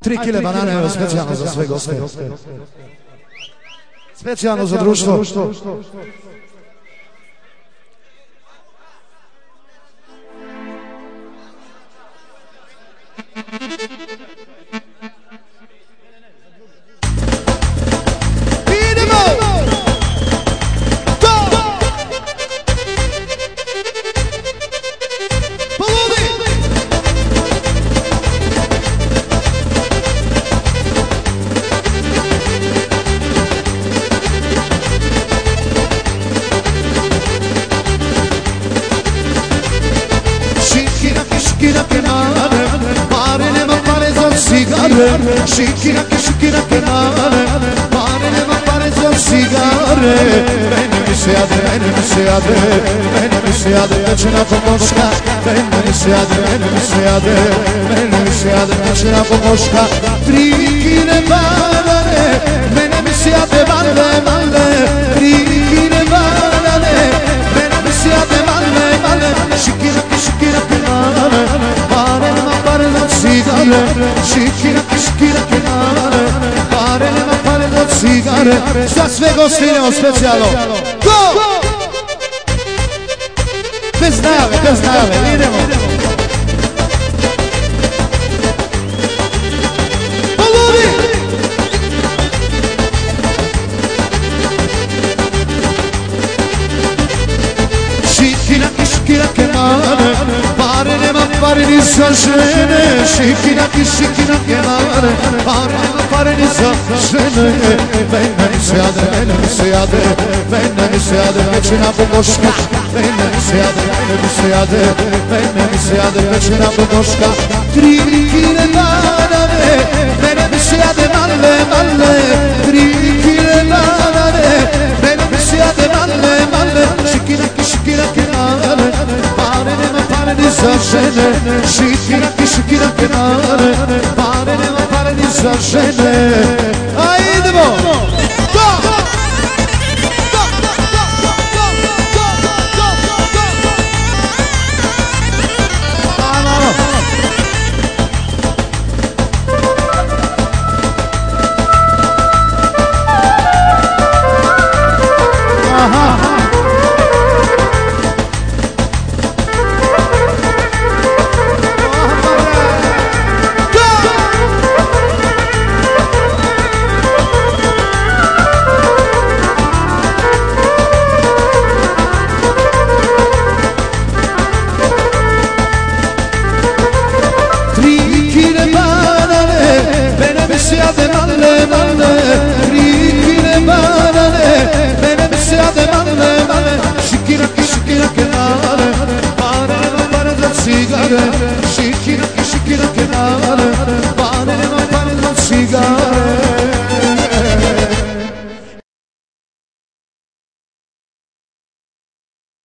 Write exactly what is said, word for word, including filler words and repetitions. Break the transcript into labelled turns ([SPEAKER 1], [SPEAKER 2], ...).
[SPEAKER 1] Tri kile banane, evo, specijalno za sve goste. Specijalno za društvo. Šikira ke šikira ke mane, mane nema pare za cigare. Mene mi se jade, mene mi se jade, mene mi se jade, večera pomoška. Mene mi se jade, mene mi se jade, mene mi se jade, večera pomoška. Tri kile banane, mene mi se jade, male, male. Tri kile banane, mene mi se jade, male, male. Šikira ke šikira ke mane, mane nema pare za cigare. Šikira ke šikira ke mane, pare nema pare za cigare. Za sve goste idemo specijalno. Go! Bez najave, bez najave, idemo. Polovi! Šikira ke šikira ke mane, pare nema pare ni za žene. Šikira ke šikira ke mane, pare nema pare ni za žene. Mene mi se jade, mene mi se jade, mene mi se jade, večera pomoška. Mene mi se jade, mene mi se jade, mene mi se jade, večera pomoška. Tri kile banane, mene mi se jade, male, male. Tri kile banane, mene mi se jade, male, male. Šikira ke šikira ke mane, pare nema pare ni za žene. Šikira ke šikira ke mane, pare nema pare ni za žene.